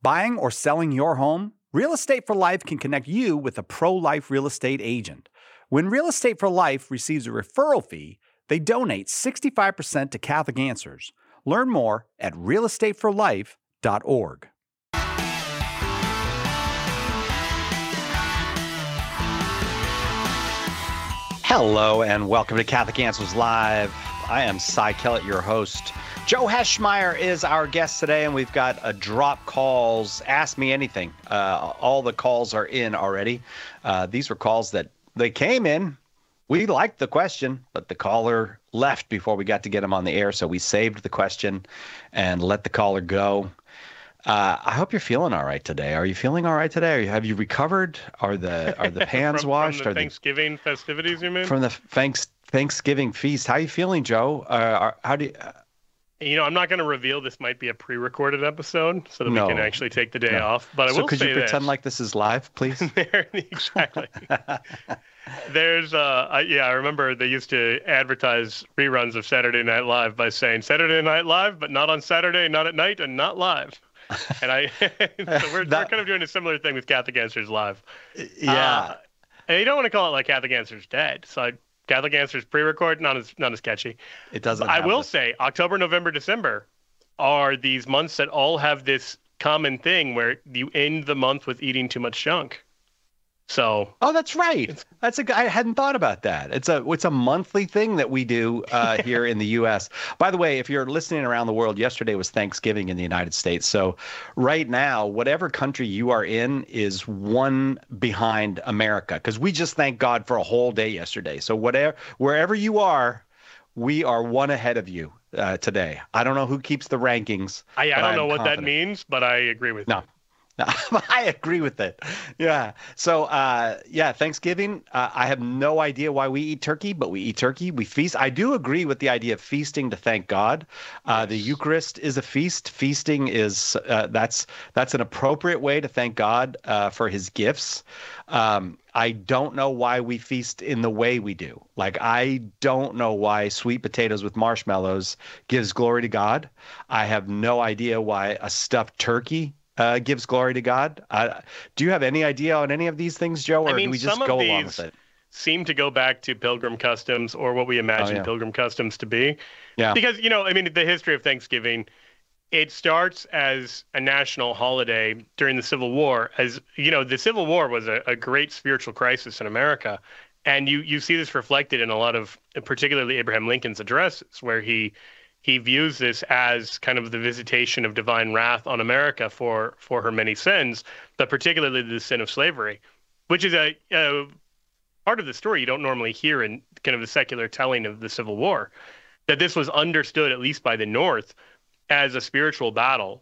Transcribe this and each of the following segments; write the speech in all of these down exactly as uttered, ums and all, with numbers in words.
Buying or selling your home? Real Estate for Life can connect you with a pro-life real estate agent. When Real Estate for Life receives a referral fee, they donate sixty-five percent to Catholic Answers. Learn more at real estate for life dot org. Hello and welcome to Catholic Answers Live. I am Cy Kellett, your host. Joe Heschmeyer is our guest today, and we've got a drop calls, ask me anything. Uh, all the calls are in already. Uh, these were calls that they came in. We liked the question, but the caller left before we got to get him on the air, so we saved the question and let the caller go. Uh, I hope you're feeling all right today. Are you feeling all right today? Are you, have you recovered? Are the are the pans from, washed? From the are Thanksgiving the, festivities, you mean? From the thanks, Thanksgiving feast. How are you feeling, Joe? Uh, are, how do you... Uh, You know, I'm not going to reveal this might be a pre-recorded episode so that no, we can actually take the day no. off. But I so will could say you pretend this. like this is live, please? there, exactly. There's, uh, I, yeah, I remember they used to advertise reruns of Saturday Night Live by saying Saturday Night Live, but not on Saturday, not at night, and not live. And I, so we're, that, we're kind of doing a similar thing with Catholic Answers Live. Yeah. Uh, and you don't want to call it like Catholic Answers Dead. So I, Catholic Answers pre-record, not as not as catchy. It doesn't. I will this. say October, November, December are these months that all have this common thing where you end the month with eating too much junk. So. Oh, that's right. That's a. I hadn't thought about that. It's a. It's a monthly thing that we do uh, here in the U S. By the way, if you're listening around the world, yesterday was Thanksgiving in the United States. So right now, whatever country you are in is one behind America, because we just thank God for a whole day yesterday. So whatever, wherever you are, we are one ahead of you uh, today. I don't know who keeps the rankings. I, I don't know what confident. that means, but I agree with no. you. I agree with it. Yeah. So, uh, yeah, Thanksgiving, uh, I have no idea why we eat turkey, but we eat turkey. We feast. I do agree with the idea of feasting to thank God. Uh, yes. The Eucharist is a feast. Feasting is uh, that's that's an appropriate way to thank God uh, for his gifts. Um, I don't know why we feast in the way we do. Like, I don't know why sweet potatoes with marshmallows gives glory to God. I have no idea why a stuffed turkey Uh, gives glory to God. Uh, do you have any idea on any of these things, Joe, or I mean, do we just some go of along these with it? Seem to go back to pilgrim customs, or what we imagine oh, yeah. pilgrim customs to be. Yeah. Because, you know, I mean, the history of Thanksgiving, it starts as a national holiday during the Civil War. As you know, the Civil War was a, a great spiritual crisis in America. And you, you see this reflected in a lot of, particularly Abraham Lincoln's addresses, where he He views this as kind of the visitation of divine wrath on America for, for her many sins, but particularly the sin of slavery, which is a, a part of the story you don't normally hear in kind of the secular telling of the Civil War, that this was understood, at least by the North, as a spiritual battle,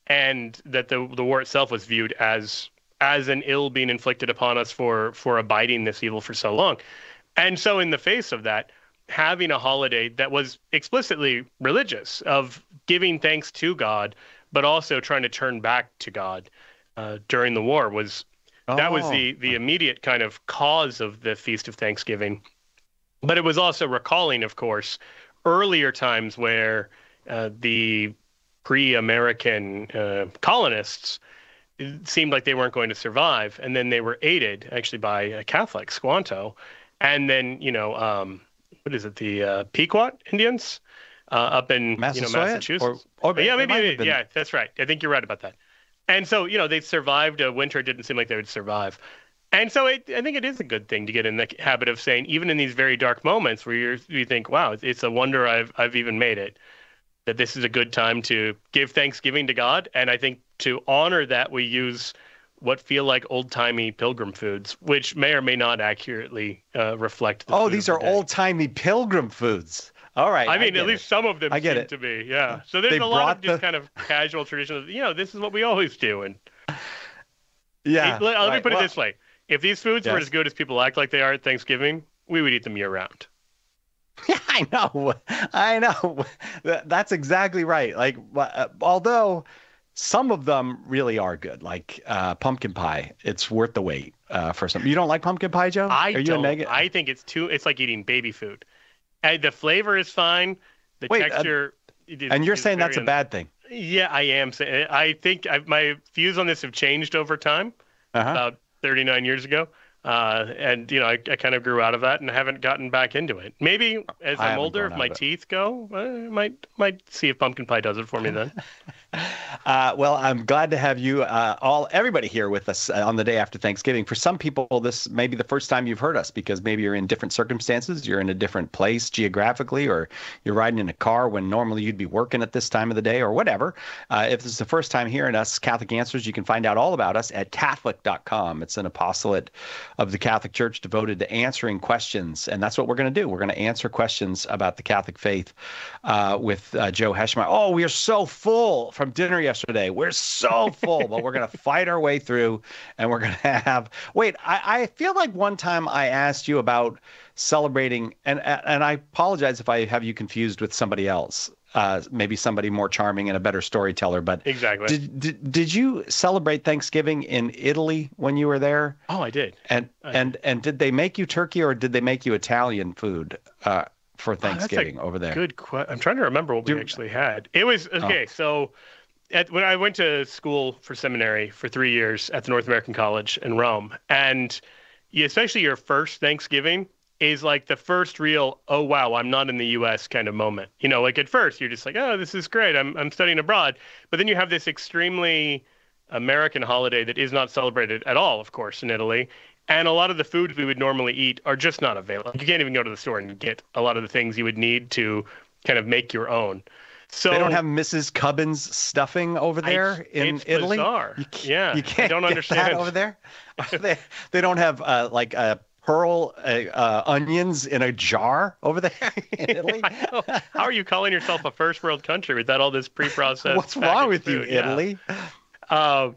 and that the the war itself was viewed as as an ill being inflicted upon us for for abiding this evil for so long. And so in the face of that, having a holiday that was explicitly religious, of giving thanks to God, but also trying to turn back to God uh, during the war, was oh. that was the the immediate kind of cause of the Feast of Thanksgiving. But it was also recalling, of course, earlier times where uh, the pre-American uh, colonists, it seemed like they weren't going to survive, and then they were aided actually by a Catholic, Squanto, and then, you know, um, what is it, the uh, Pequot Indians uh, up in you know, Massachusetts? Or, or yeah, maybe, been... yeah, that's right. I think you're right about that. And so, you know, they survived a winter. It didn't seem like they would survive. And so it, I think it is a good thing to get in the habit of saying, even in these very dark moments where you're, you think, wow, it's a wonder I've I've even made it, that this is a good time to give thanksgiving to God. And I think to honor that, we use what feel like old-timey pilgrim foods, which may or may not accurately uh, reflect the Oh, food these of are the day. Old-timey pilgrim foods. All right. I mean, I at least it. some of them I get seem it. to be, yeah. So there's They a lot of brought just the- kind of casual tradition of, you know, this is what we always do. And Yeah. Hey, let, let me right. put well, it this way. If these foods yes. were as good as people act like they are at Thanksgiving, we would eat them year-round. Yeah, I know. I know. That's exactly right. Like, uh, although some of them really are good, like uh, pumpkin pie. It's worth the wait uh, for some. You don't like pumpkin pie, Joe? I Are you don't. a neg- I think it's too. It's like eating baby food. And the flavor is fine. The Wait, uh, texture. It is, and you're is saying that's a very bad thing? Yeah, I am. saying I think I've, my views on this have changed over time. Uh-huh. About thirty-nine years ago. Uh, and, you know, I, I kind of grew out of that and haven't gotten back into it. Maybe as I I'm older, if my teeth go, I might might see if pumpkin pie does it for me then. Uh, well, I'm glad to have you uh, all, everybody here with us uh, on the day after Thanksgiving. For some people, this may be the first time you've heard us because maybe you're in different circumstances. You're in a different place geographically, or you're riding in a car when normally you'd be working at this time of the day or whatever. Uh, if this is the first time hearing us, Catholic Answers, you can find out all about us at Catholic dot com. It's an apostolate of the Catholic Church devoted to answering questions. And that's what we're going to do. We're going to answer questions about the Catholic faith uh, with uh, Joe Heschmeyer. Oh, we are so full from dinner yesterday. We're so full, but we're going to fight our way through, and we're going to have. Wait, I, I feel like one time I asked you about celebrating, and and I apologize if I have you confused with somebody else, uh, maybe somebody more charming and a better storyteller. But exactly, did did, did you celebrate Thanksgiving in Italy when you were there? Oh, I did. And I and did. and did they make you turkey, or did they make you Italian food? Uh, for Thanksgiving oh, over there. Good question. I'm trying to remember what Do, we actually had. It was okay. Oh. So, at, when I went to school for seminary for three years at the North American College in Rome, and you, especially your first Thanksgiving is like the first real, oh wow, I'm not in the U S kind of moment. You know, like at first you're just like, oh, this is great. I'm I'm studying abroad, but then you have this extremely American holiday that is not celebrated at all, of course, in Italy. And a lot of the foods we would normally eat are just not available. You can't even go to the store and get a lot of the things you would need to kind of make your own. So they don't have Missus Cubbins stuffing over there I, in it's Italy. Bizarre. You can't, yeah, you can't I don't get understand that over there. they they don't have uh, like uh, pearl uh, uh, onions in a jar over there in Italy. How are you calling yourself a first world country without all this pre-processed? What's wrong with food? you, Italy? Yeah. Uh,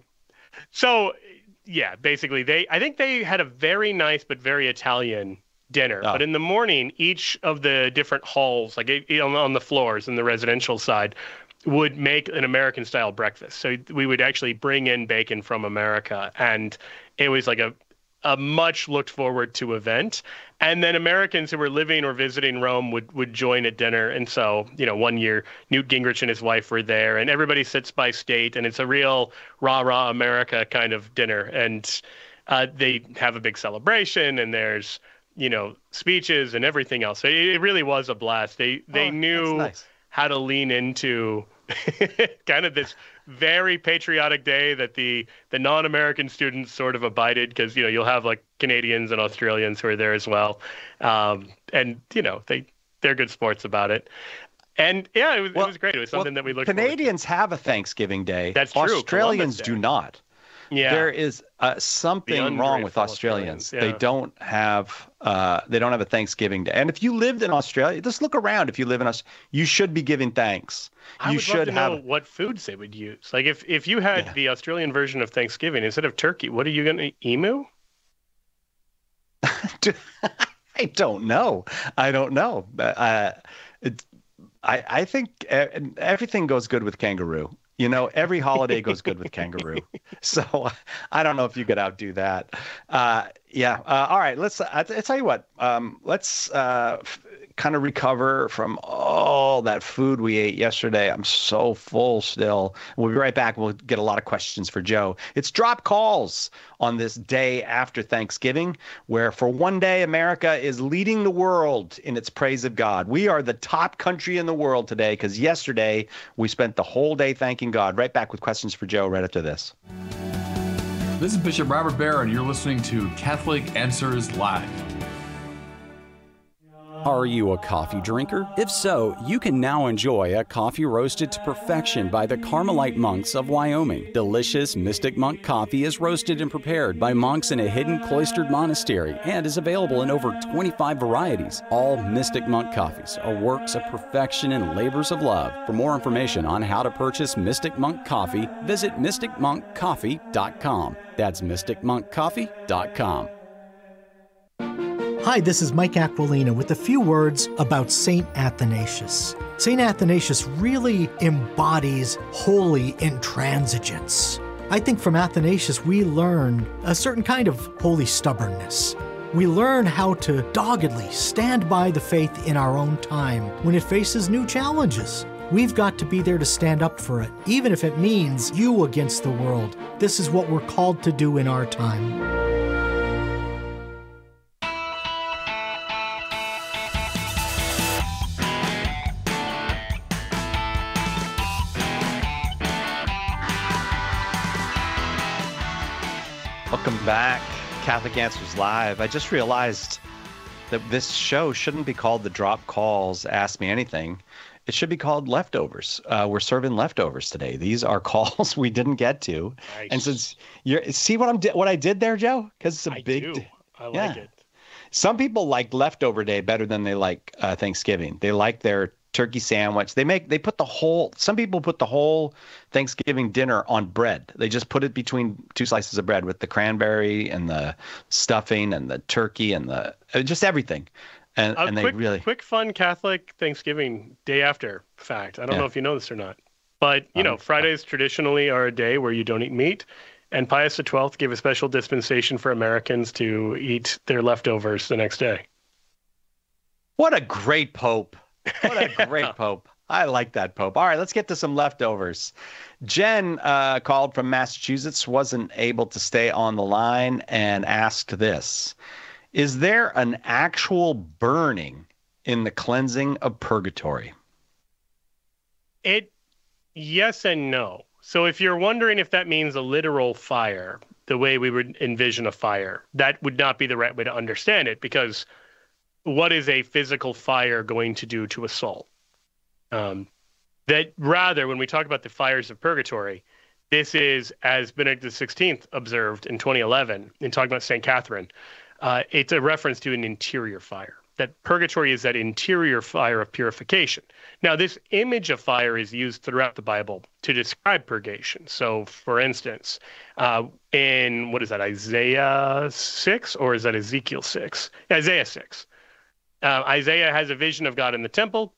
so. Yeah, basically, they. I think they had a very nice but very Italian dinner. Oh. But in the morning, each of the different halls, like on, on the floors in the residential side, would make an American-style breakfast. So we would actually bring in bacon from America, and it was like a a much looked forward to event. And then Americans who were living or visiting Rome would, would join at dinner. And so, you know, one year Newt Gingrich and his wife were there, and everybody sits by state, and it's a real rah, rah America kind of dinner. And uh, they have a big celebration, and there's, you know, speeches and everything else. So it, it really was a blast. They, they Oh, knew nice. how to lean into kind of this very patriotic day that the the non-American students sort of abided, because, you know, you'll have like Canadians and Australians who are there as well, um, and you know they they're good sports about it. And yeah, it was Well, it was great. It was something well, that we looked. Canadians have a Thanksgiving Day. That's true. Australians Columbus Day. do not. Yeah, There is uh, something wrong with ungrateful Australians. Australians, yeah. They don't have uh, they don't have a Thanksgiving Day. And if you lived in Australia, just look around. If you live in Australia, you should be giving thanks. I you would should love to have. know what foods they would use. Like if if you had Yeah. the Australian version of Thanksgiving instead of turkey, what are you going to eat? Emu? I don't know. I don't know. Uh, it, I I think e- everything goes good with kangaroo. You know, every holiday goes good with kangaroo. So I don't know if you could outdo that. Uh, yeah. Uh, all right. Let's. I, I tell you what. Um, let's uh, f- kind of recover from all that food we ate yesterday. I'm so full still. We'll be right back. We'll get a lot of questions for Joe. It's Drop Calls on this day after Thanksgiving, where for one day America is leading the world in its praise of God. We are the top country in the world today because yesterday we spent the whole day thanking God. Right back with questions for Joe right after this. This is Bishop Robert Barron. You're listening to Catholic Answers Live. Are you a coffee drinker? If so, you can now enjoy a coffee roasted to perfection by the Carmelite monks of Wyoming. Delicious Mystic Monk coffee is roasted and prepared by monks in a hidden cloistered monastery and is available in over twenty-five varieties. All Mystic Monk coffees are works of perfection and labors of love. For more information on how to purchase Mystic Monk coffee, visit mystic monk coffee dot com. That's mystic monk coffee dot com. Hi, this is Mike Aquilina with a few words about Saint Athanasius. Saint Athanasius really embodies holy intransigence. I think from Athanasius we learn a certain kind of holy stubbornness. We learn how to doggedly stand by the faith in our own time when it faces new challenges. We've got to be there to stand up for it, even if it means you against the world. This is what we're called to do in our time. Welcome back, Catholic Answers Live. I just realized that this show shouldn't be called the Drop Calls Ask Me Anything. It should be called Leftovers. Uh, we're serving leftovers today. These are calls we didn't get to. Nice. And since you're see what I'm what I did there, Joe? Because it's a I big. Do. I like yeah. it. Some people like leftover day better than they like uh, Thanksgiving. They like their turkey sandwich. They make they put the whole. Some people put the whole Thanksgiving dinner on bread. They just put it between two slices of bread with the cranberry and the stuffing and the turkey and the just everything. And, a and quick, they really quick, fun Catholic Thanksgiving day after fact. I don't yeah. know if you know this or not, but you um, know Fridays traditionally are a day where you don't eat meat, and Pius the twelfth gave a special dispensation for Americans to eat their leftovers the next day. What a great pope! What a great pope! I like that pope. All right, let's get to some leftovers. Jen uh, called from Massachusetts, wasn't able to stay on the line, and asked this. Is there an actual burning in the cleansing of purgatory? It, yes and no. So if you're wondering if that means a literal fire, the way we would envision a fire, that would not be the right way to understand it, because what is a physical fire going to do to a soul? Um, that rather, when we talk about the fires of purgatory, this is, as Benedict the sixteenth observed in twenty eleven in talking about Saint Catherine, Uh, it's a reference to an interior fire, that purgatory is that interior fire of purification. Now, this image of fire is used throughout the Bible to describe purgation. So, for instance, uh, in, what is that, Isaiah six, or is that Ezekiel six? Isaiah six. Uh, Isaiah has a vision of God in the temple,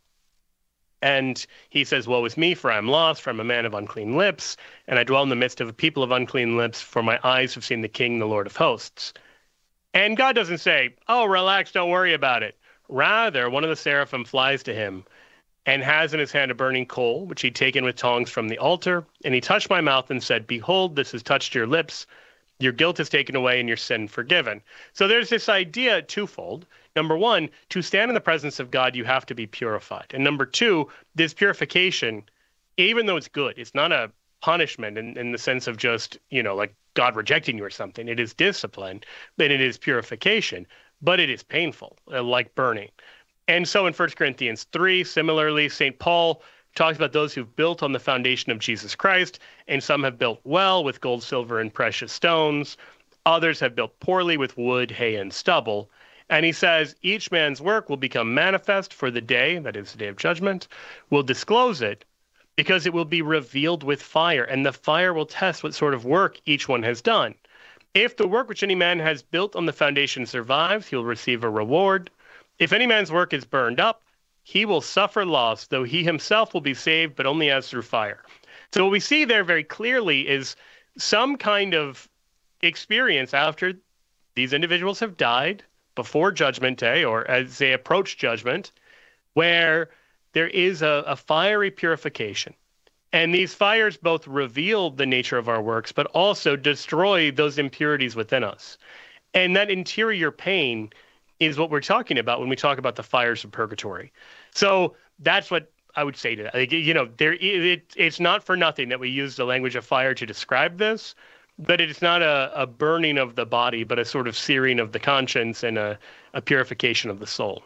and he says, woe is me, for I am lost, for I am a man of unclean lips, and I dwell in the midst of a people of unclean lips, for my eyes have seen the King, the Lord of hosts. And God doesn't say, oh, relax, don't worry about it. Rather, one of the seraphim flies to him and has in his hand a burning coal, which he'd taken with tongs from the altar. And he touched my mouth and said, behold, this has touched your lips. Your guilt is taken away and your sin forgiven. So there's this idea twofold. Number one, to stand in the presence of God, you have to be purified. And number two, this purification, even though it's good, it's not a punishment in, in the sense of just, you know, like God rejecting you or something. It is discipline, then it is purification, but it is painful, uh, like burning. And so in First Corinthians three, similarly, Saint Paul talks about those who've built on the foundation of Jesus Christ, and some have built well with gold, silver, and precious stones. Others have built poorly with wood, hay, and stubble. And he says, each man's work will become manifest, for the day, that is the day of judgment, will disclose it, because it will be revealed with fire, and the fire will test what sort of work each one has done. If the work which any man has built on the foundation survives, he will receive a reward. If any man's work is burned up, he will suffer loss, though he himself will be saved, but only as through fire. So what we see there very clearly is some kind of experience after these individuals have died, before Judgment Day, or as they approach judgment, where there is a, a fiery purification. And these fires both reveal the nature of our works, but also destroy those impurities within us. And that interior pain is what we're talking about when we talk about the fires of purgatory. So that's what I would say to that. Like, you know, there it, it's not for nothing that we use the language of fire to describe this, but it's not a, a burning of the body, but a sort of searing of the conscience and a, a purification of the soul.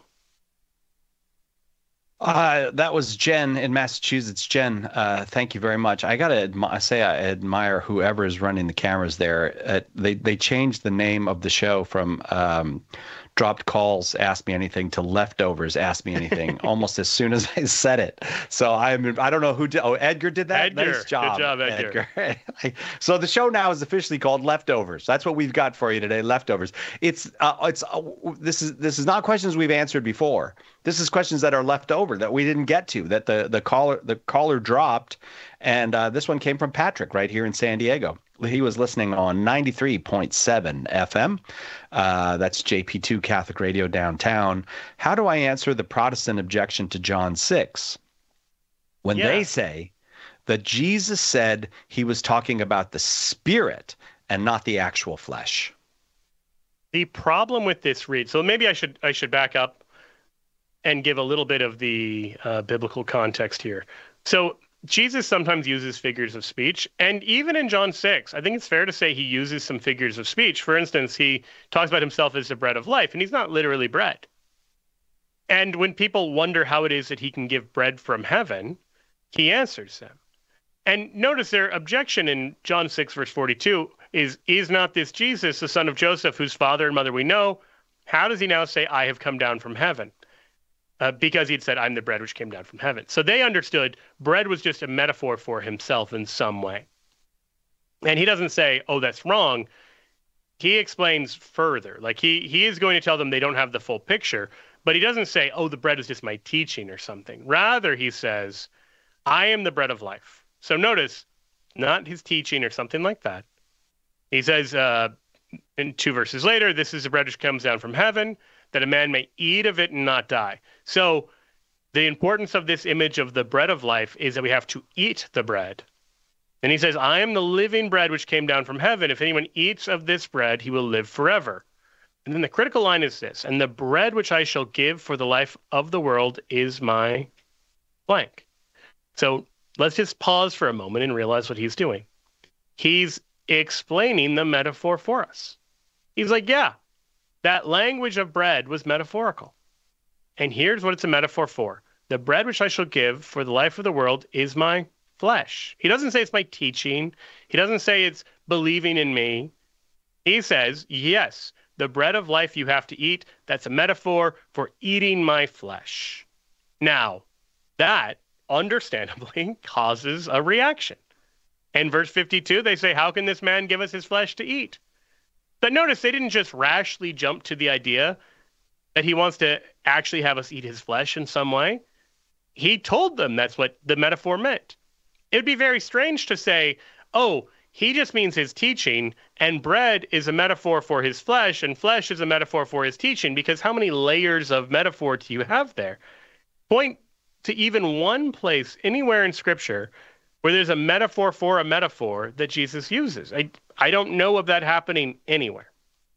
Uh, that was Jen in Massachusetts. Jen, uh, thank you very much. I gotta admi- say I admire whoever is running the cameras there. Uh, they they changed the name of the show from um, Dropped Calls, Ask Me Anything, to Leftovers, Ask Me Anything, almost as soon as I said it. So I'm I don't know who did. Oh, Edgar did that. Edgar. Nice job, Good job, Edgar. Edgar. So the show now is officially called Leftovers. That's what we've got for you today. Leftovers. It's uh, it's uh, this is this is not questions we've answered before. This is questions that are left over that we didn't get to, that the the caller the caller dropped, and uh, this one came from Patrick right here in San Diego. He was listening on ninety-three point seven F M. Uh, that's J P two Catholic Radio downtown. How do I answer the Protestant objection to John six? when Yeah. they say that Jesus said he was talking about the spirit and not the actual flesh. The problem with this read, so maybe I should I should back up and give a little bit of the uh, biblical context here. So Jesus sometimes uses figures of speech, and even in John six, I think it's fair to say he uses some figures of speech. For instance, he talks about himself as the bread of life, and he's not literally bread. And when people wonder how it is that he can give bread from heaven, he answers them. And notice their objection in John six, verse forty-two is, is not this Jesus, the son of Joseph, whose father and mother we know? How does he now say, I have come down from heaven? Uh, because he'd said, I'm the bread which came down from heaven. So they understood bread was just a metaphor for himself in some way. And he doesn't say, oh, that's wrong. He explains further. Like he he is going to tell them they don't have the full picture, but he doesn't say, oh, the bread is just my teaching or something. Rather, he says, I am the bread of life. So notice, not his teaching or something like that. He says uh, in two verses later, this is the bread which comes down from heaven, that a man may eat of it and not die. So the importance of this image of the bread of life is that we have to eat the bread. And he says, I am the living bread which came down from heaven. If anyone eats of this bread, he will live forever. And then the critical line is this, and the bread which I shall give for the life of the world is my blank. So let's just pause for a moment and realize what he's doing. He's explaining the metaphor for us. He's like, yeah, that language of bread was metaphorical. And here's what it's a metaphor for. The bread which I shall give for the life of the world is my flesh. He doesn't say it's my teaching. He doesn't say it's believing in me. He says, yes, the bread of life you have to eat, that's a metaphor for eating my flesh. Now, that understandably causes a reaction. In verse fifty-two, they say, how can this man give us his flesh to eat? But notice they didn't just rashly jump to the idea that he wants to actually have us eat his flesh in some way. He told them that's what the metaphor meant. It would be very strange to say, oh, he just means his teaching, and bread is a metaphor for his flesh, and flesh is a metaphor for his teaching, because how many layers of metaphor do you have there? Point to even one place anywhere in Scripture where there's a metaphor for a metaphor that Jesus uses. I, I don't know of that happening anywhere.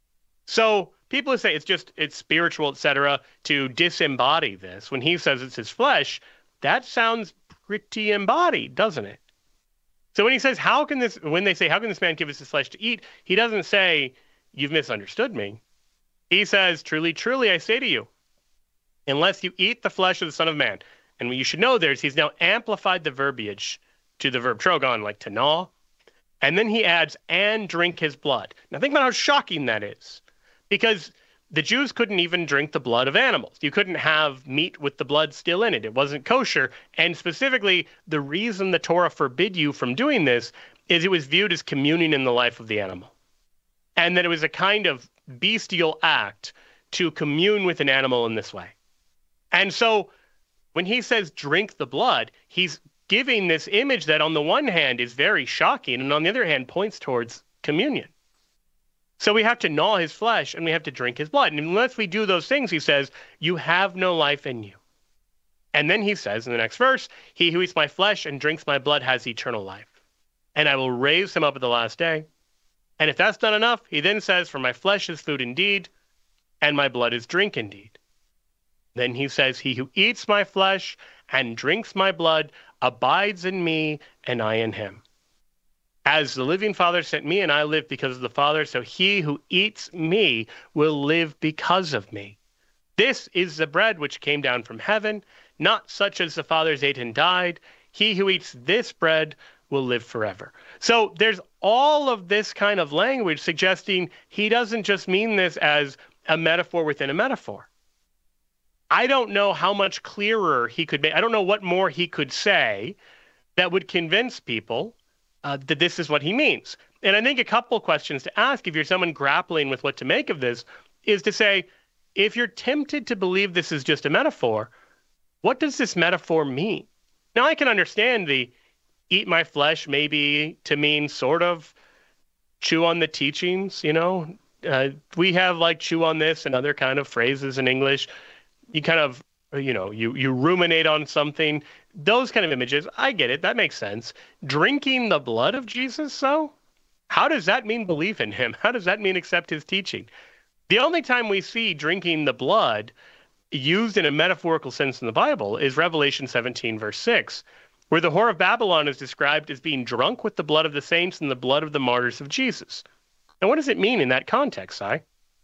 So people who say it's just, it's spiritual, et cetera, to disembody this, when he says it's his flesh, that sounds pretty embodied, doesn't it? So when he says, how can this, when they say, how can this man give us his flesh to eat? He doesn't say, you've misunderstood me. He says, truly, truly, I say to you, unless you eat the flesh of the Son of Man. And what you should know there is he's now amplified the verbiage to the verb trogon, like to gnaw. And then he adds, and drink his blood. Now think about how shocking that is. Because the Jews couldn't even drink the blood of animals. You couldn't have meat with the blood still in it. It wasn't kosher. And specifically, the reason the Torah forbid you from doing this is it was viewed as communing in the life of the animal. And that it was a kind of bestial act to commune with an animal in this way. And so when he says drink the blood, he's giving this image that on the one hand is very shocking and on the other hand points towards communion. So we have to gnaw his flesh and we have to drink his blood. And unless we do those things, he says, you have no life in you. And then he says in the next verse, he who eats my flesh and drinks my blood has eternal life. And I will raise him up at the last day. And if that's not enough, he then says, for my flesh is food indeed, and my blood is drink indeed. Then he says, he who eats my flesh and drinks my blood abides in me, and I in him. As the living Father sent me, and I live because of the Father, so he who eats me will live because of me. This is the bread which came down from heaven, not such as the fathers ate and died. He who eats this bread will live forever. So there's all of this kind of language suggesting he doesn't just mean this as a metaphor within a metaphor. I don't know how much clearer he could make. I don't know what more he could say that would convince people uh, that this is what he means. And I think a couple questions to ask if you're someone grappling with what to make of this is to say, if you're tempted to believe this is just a metaphor, what does this metaphor mean? Now, I can understand the eat my flesh maybe to mean sort of chew on the teachings, you know. Uh, we have like chew on this and other kind of phrases in English. You kind of, you know, you, you ruminate on something. those kind of images, I get it. That makes sense. Drinking the blood of Jesus, though? How does that mean belief in him? How does that mean accept his teaching? The only time we see drinking the blood used in a metaphorical sense in the Bible is Revelation seventeen, verse six, where the whore of Babylon is described as being drunk with the blood of the saints and the blood of the martyrs of Jesus. Now, what does it mean in that context, Si?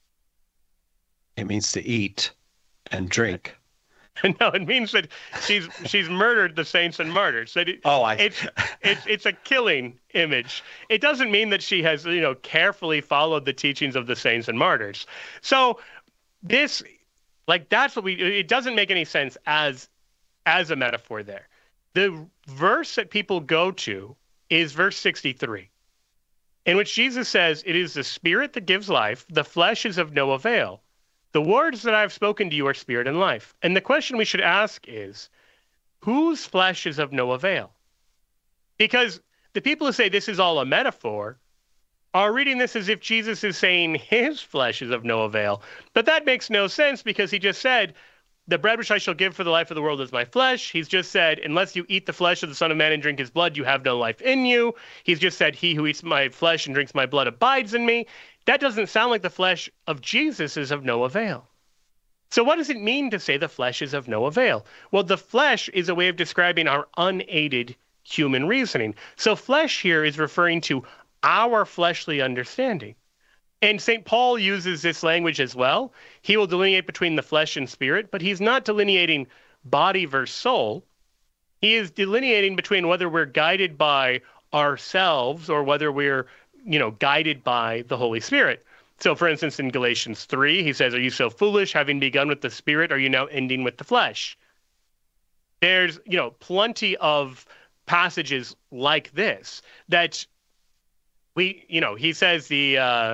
It means to eat and drink. No, it means that she's she's murdered the saints and martyrs. That it, oh, I. It's it's it's a killing image. It doesn't mean that she has, you know, carefully followed the teachings of the saints and martyrs. So this, like, that's what we. It doesn't make any sense as as a metaphor there. The verse that people go to is verse sixty-three, in which Jesus says, "It is the spirit that gives life; the flesh is of no avail. The words that I have spoken to you are spirit and life." And the question we should ask is, whose flesh is of no avail? Because the people who say this is all a metaphor are reading this as if Jesus is saying his flesh is of no avail. But that makes no sense, because he just said, the bread which I shall give for the life of the world is my flesh. He's just said, unless you eat the flesh of the Son of Man and drink his blood, you have no life in you. He's just said, he who eats my flesh and drinks my blood abides in me. That doesn't sound like the flesh of Jesus is of no avail. So what does it mean to say the flesh is of no avail? Well, the flesh is a way of describing our unaided human reasoning. So flesh here is referring to our fleshly understanding. And Saint Paul uses this language as well. He will delineate between the flesh and spirit, but he's not delineating body versus soul. He is delineating between whether we're guided by ourselves or whether we're, you know, guided by the Holy Spirit. So, for instance, in Galatians three, he says, "Are you so foolish? Having begun with the Spirit, are you now ending with the flesh?" There's, you know, plenty of passages like this that we, you know, he says the uh,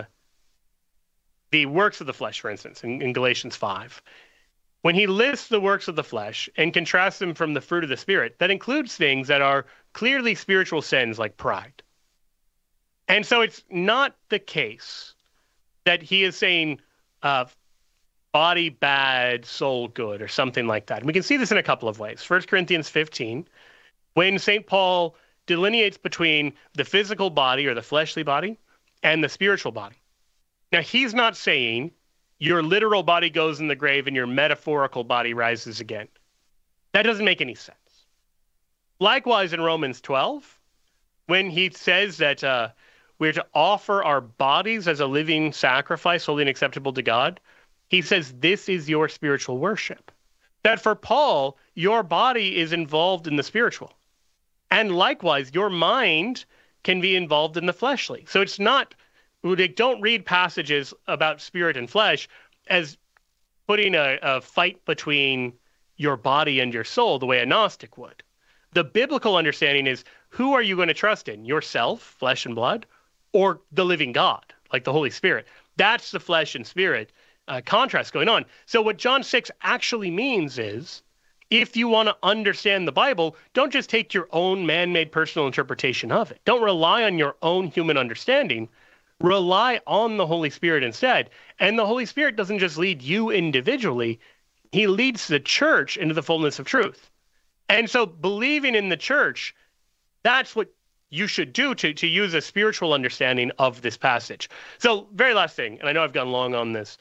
the works of the flesh, for instance, in, in Galatians five. When he lists the works of the flesh and contrasts them from the fruit of the Spirit, that includes things that are clearly spiritual sins like pride. And so it's not the case that he is saying uh, body bad, soul good, or something like that. And we can see this in a couple of ways. First Corinthians fifteen, when Saint Paul delineates between the physical body or the fleshly body and the spiritual body. Now, he's not saying your literal body goes in the grave and your metaphorical body rises again. That doesn't make any sense. Likewise, in Romans twelve, when he says that uh, we're to offer our bodies as a living sacrifice, holy and acceptable to God, he says this is your spiritual worship. That for Paul, your body is involved in the spiritual. And likewise, your mind can be involved in the fleshly. So it's not, don't read passages about spirit and flesh as putting a, a fight between your body and your soul the way a Gnostic would. The biblical understanding is, who are you going to trust in? Yourself, flesh and blood, or the living God, like the Holy Spirit? That's the flesh and spirit uh, contrast going on. So what John six actually means is, if you want to understand the Bible, don't just take your own man-made personal interpretation of it. Don't rely on your own human understanding. Rely on the Holy Spirit instead. And the Holy Spirit doesn't just lead you individually. He leads the church into the fullness of truth. And so believing in the church, that's what you should do to, to use a spiritual understanding of this passage. So very last thing, and I know I've gone long on this.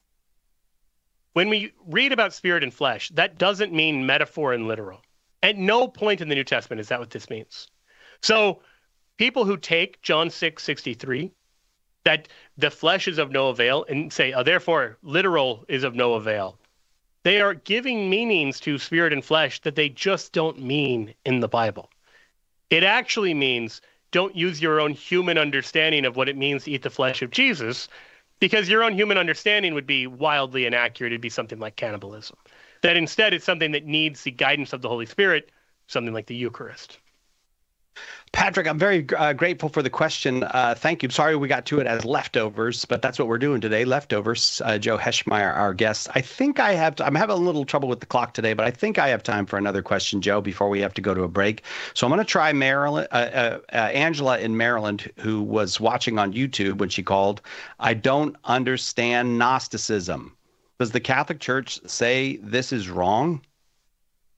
When we read about spirit and flesh, that doesn't mean metaphor and literal. At no point in the New Testament is that what this means. So people who take John six sixty-three, that the flesh is of no avail, and say, oh, therefore, literal is of no avail, they are giving meanings to spirit and flesh that they just don't mean in the Bible. It actually means don't use your own human understanding of what it means to eat the flesh of Jesus, because your own human understanding would be wildly inaccurate. It'd be something like cannibalism. That instead it's something that needs the guidance of the Holy Spirit, something like the Eucharist. Patrick, I'm very uh, grateful for the question. Uh, thank you. Sorry we got to it as leftovers, but that's what we're doing today, leftovers. Uh, Joe Heschmeyer, our guest. I think I have, to, I'm having a little trouble with the clock today, but I think I have time for another question, Joe, before we have to go to a break. So I'm going to try Maryland, uh, uh, uh, Angela in Maryland, who was watching on YouTube when she called. I don't understand Gnosticism. Does the Catholic Church say this is wrong?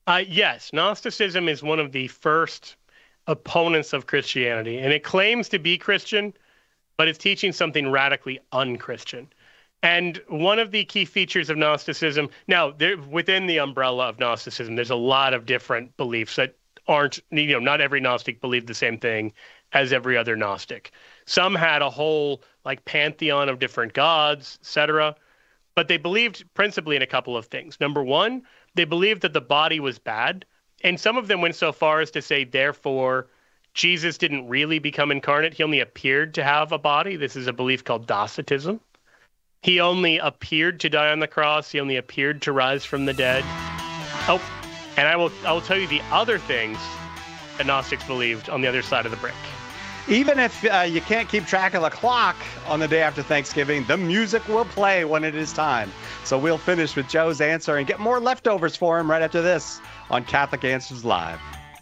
Uh, yes, Gnosticism is one of the first opponents of Christianity, and it claims to be Christian, but it's teaching something radically un-Christian. And one of the key features of Gnosticism, now there, within the umbrella of Gnosticism, there's a lot of different beliefs that aren't, you know, not every Gnostic believed the same thing as every other Gnostic. Some had a whole like pantheon of different gods, et cetera. But they believed principally in a couple of things. Number one, they believed that the body was bad. And some of them went so far as to say, therefore, Jesus didn't really become incarnate. He only appeared to have a body. This is a belief called Docetism. He only appeared to die on the cross. He only appeared to rise from the dead. Oh, and I will I will tell you the other things that Gnostics believed on the other side of the brick. Even if uh, you can't keep track of the clock on the day after Thanksgiving, the music will play when it is time. So we'll finish with Joe's answer and get more leftovers for him right after this on Catholic Answers Live.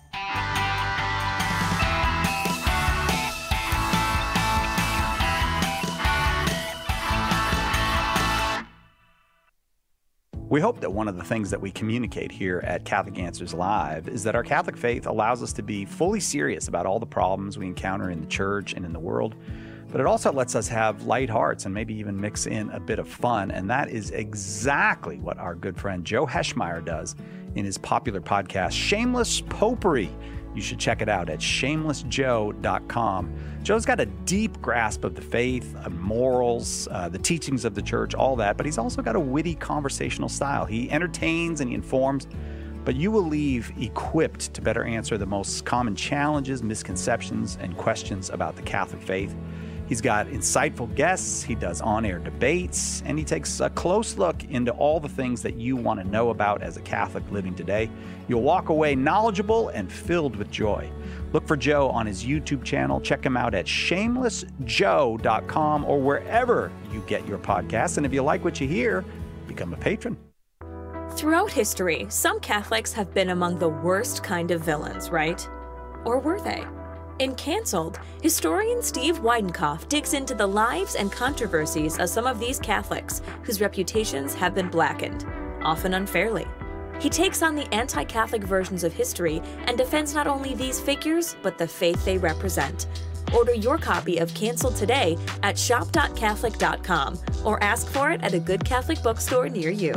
We hope that one of the things that we communicate here at Catholic Answers Live is that our Catholic faith allows us to be fully serious about all the problems we encounter in the church and in the world, but it also lets us have light hearts and maybe even mix in a bit of fun, and that is exactly what our good friend Joe Heschmeyer does in his popular podcast, Shameless Popery. You should check it out at shameless joe dot com. Joe's got a deep grasp of the faith, of morals, uh, the teachings of the church, all that, but he's also got a witty conversational style. He entertains and he informs, but you will leave equipped to better answer the most common challenges, misconceptions, and questions about the Catholic faith. He's got insightful guests, he does on-air debates, and he takes a close look into all the things that you want to know about as a Catholic living today. You'll walk away knowledgeable and filled with joy. Look for Joe on his YouTube channel. Check him out at shameless joe dot com or wherever you get your podcasts. And if you like what you hear, become a patron. Throughout history, some Catholics have been among the worst kind of villains, right? Or were they? In Cancelled, historian Steve Weidenkopf digs into the lives and controversies of some of these Catholics whose reputations have been blackened, often unfairly. He takes on the anti-Catholic versions of history and defends not only these figures, but the faith they represent. Order your copy of Cancelled today at shop dot catholic dot com or ask for it at a good Catholic bookstore near you.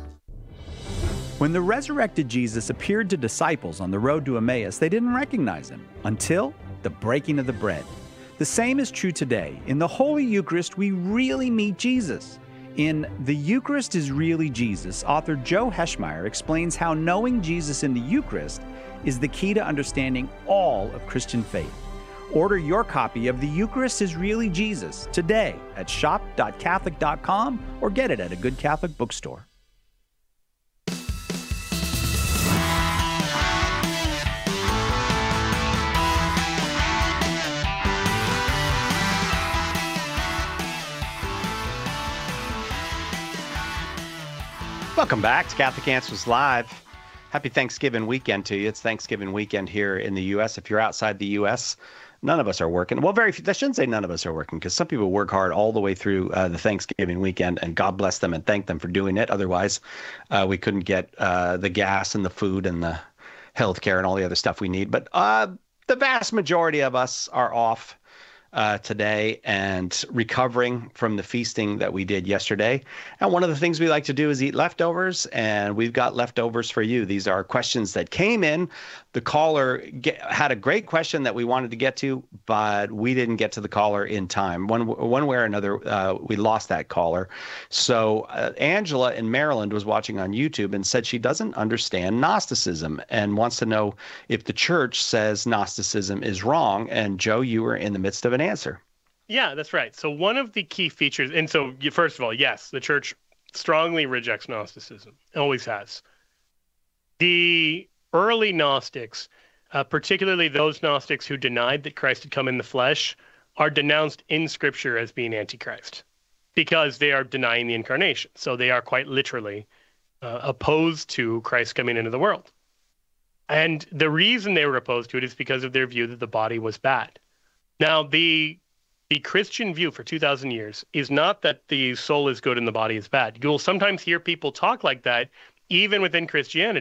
When the resurrected Jesus appeared to disciples on the road to Emmaus, they didn't recognize him until the breaking of the bread. The same is true today. In the Holy Eucharist, we really meet Jesus. In The Eucharist is Really Jesus, author Joe Heschmeyer explains how knowing Jesus in the Eucharist is the key to understanding all of Christian faith. Order your copy of The Eucharist is Really Jesus today at shop dot catholic dot com or get it at a good Catholic bookstore. Welcome back to Catholic Answers Live. Happy Thanksgiving weekend to you. It's Thanksgiving weekend here in the U S. If you're outside the U S, none of us are working. Well, very few. I shouldn't say none of us are working because some people work hard all the way through uh, the Thanksgiving weekend, and God bless them and thank them for doing it. Otherwise, uh, we couldn't get uh, the gas and the food and the healthcare and all the other stuff we need. But uh, the vast majority of us are off Uh, today and recovering from the feasting that we did yesterday. And one of the things we like to do is eat leftovers, and we've got leftovers for you. These are questions that came in. The caller get, had a great question that we wanted to get to, but we didn't get to the caller in time. One one way or another, uh, we lost that caller. So uh, Angela in Maryland was watching on YouTube and said she doesn't understand Gnosticism and wants to know if the church says Gnosticism is wrong. And Joe, you were in the midst of an answer. Yeah, that's right. So one of the key features, and so you, first of all, yes, the church strongly rejects Gnosticism, always has. The early Gnostics, uh, particularly those Gnostics who denied that Christ had come in the flesh, are denounced in Scripture as being Antichrist because they are denying the incarnation. So they are quite literally uh, opposed to Christ coming into the world. And the reason they were opposed to it is because of their view that the body was bad. Now, the the Christian view for two thousand years is not that the soul is good and the body is bad. You'll sometimes hear people talk like that, even within Christianity.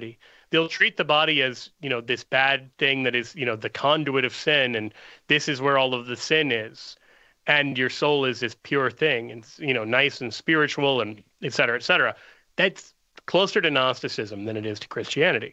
they'll treat the body as, you know, this bad thing that is, you know, the conduit of sin, and this is where all of the sin is. And your soul is this pure thing, and, you know, nice and spiritual, and et cetera, et cetera. That's closer to Gnosticism than it is to Christianity.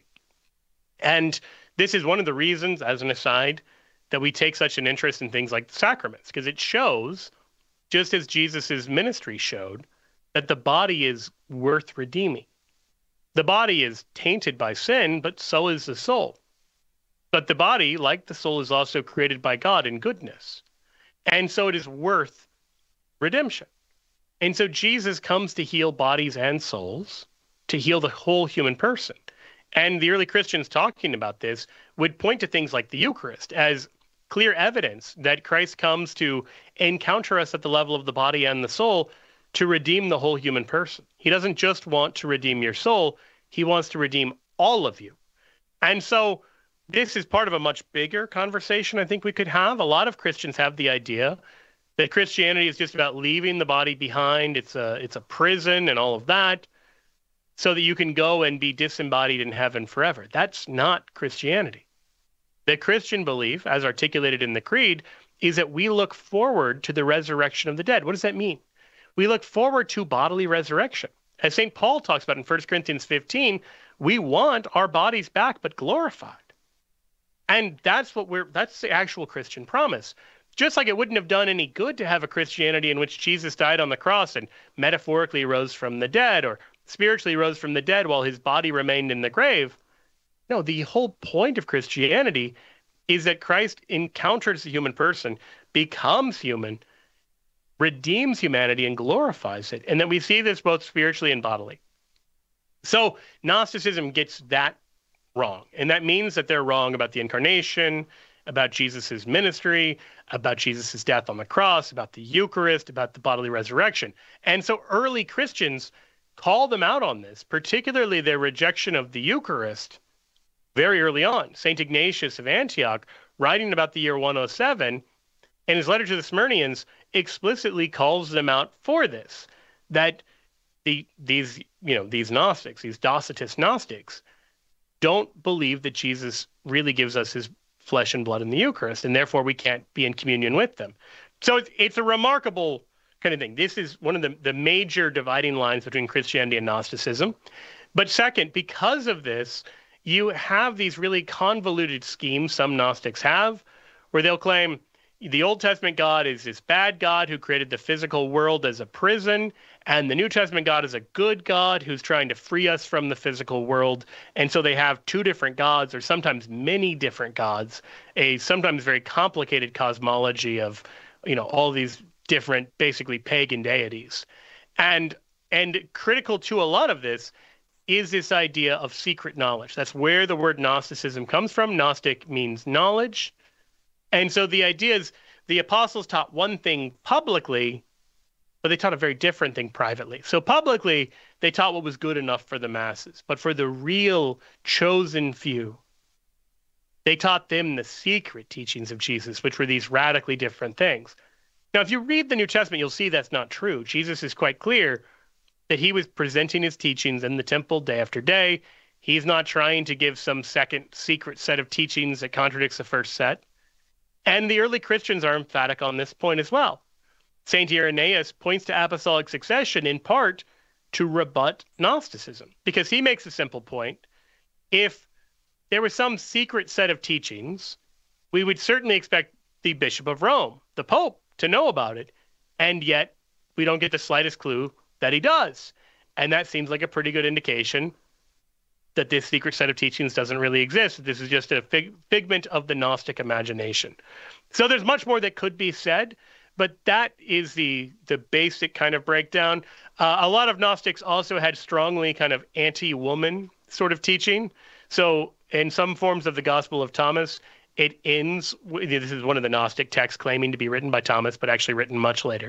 And this is one of the reasons, as an aside, that we take such an interest in things like the sacraments, because it shows, just as Jesus's ministry showed, that the body is worth redeeming. The body is tainted by sin, but so is the soul. But the body, like the soul, is also created by God in goodness. And so it is worth redemption. And so Jesus comes to heal bodies and souls, to heal the whole human person. And the early Christians talking about this would point to things like the Eucharist as clear evidence that Christ comes to encounter us at the level of the body and the soul to redeem the whole human person. He doesn't just want to redeem your soul, he wants to redeem all of you. And so this is part of a much bigger conversation I think we could have. A lot of Christians have the idea that Christianity is just about leaving the body behind. It's a, it's a prison and all of that, so that you can go and be disembodied in heaven forever. That's not Christianity. The Christian belief, as articulated in the Creed, is that we look forward to the resurrection of the dead. What does that mean? We look forward to bodily resurrection. As Saint Paul talks about in First Corinthians fifteen, we want our bodies back, but glorified. And that's what we're, that's the actual Christian promise. Just like it wouldn't have done any good to have a Christianity in which Jesus died on the cross and metaphorically rose from the dead, or spiritually rose from the dead while his body remained in the grave. No, the whole point of Christianity is that Christ encounters the human person, becomes human, redeems humanity, and glorifies it. And then we see this both spiritually and bodily. So Gnosticism gets that wrong. And that means that they're wrong about the incarnation, about Jesus's ministry, about Jesus's death on the cross, about the Eucharist, about the bodily resurrection. And so early Christians call them out on this, particularly their rejection of the Eucharist very early on. Saint Ignatius of Antioch, writing about the year one oh seven, in his letter to the Smyrnians, explicitly calls them out for this, that the these you know these Gnostics, these Docetist Gnostics, don't believe that Jesus really gives us his flesh and blood in the Eucharist, and therefore we can't be in communion with them. So it's, it's a remarkable kind of thing. This is one of the, the major dividing lines between Christianity and Gnosticism. But second, because of this, you have these really convoluted schemes some Gnostics have, where they'll claim the Old Testament God is this bad God who created the physical world as a prison, and the New Testament God is a good God who's trying to free us from the physical world. And so they have two different gods, or sometimes many different gods, a sometimes very complicated cosmology of, you know, all these different, basically pagan deities. And and critical to a lot of this is this idea of secret knowledge. That's where the word Gnosticism comes from. Gnostic means knowledge. And so the idea is the apostles taught one thing publicly, but they taught a very different thing privately. So publicly, they taught what was good enough for the masses. But for the real chosen few, they taught them the secret teachings of Jesus, which were these radically different things. Now, if you read the New Testament, you'll see that's not true. Jesus is quite clear that he was presenting his teachings in the temple day after day. He's not trying to give some second secret set of teachings that contradicts the first set. And the early Christians are emphatic on this point as well. Saint Irenaeus points to apostolic succession in part to rebut Gnosticism, because he makes a simple point. If there was some secret set of teachings, we would certainly expect the Bishop of Rome, the Pope, to know about it, and yet we don't get the slightest clue that he does. And that seems like a pretty good indication that this secret set of teachings doesn't really exist. This is just a fig- figment of the Gnostic imagination. So there's much more that could be said, but that is the the basic kind of breakdown. Uh, a lot of Gnostics also had strongly kind of anti-woman sort of teaching. So in some forms of the Gospel of Thomas, it ends, this is one of the Gnostic texts claiming to be written by Thomas, but actually written much later.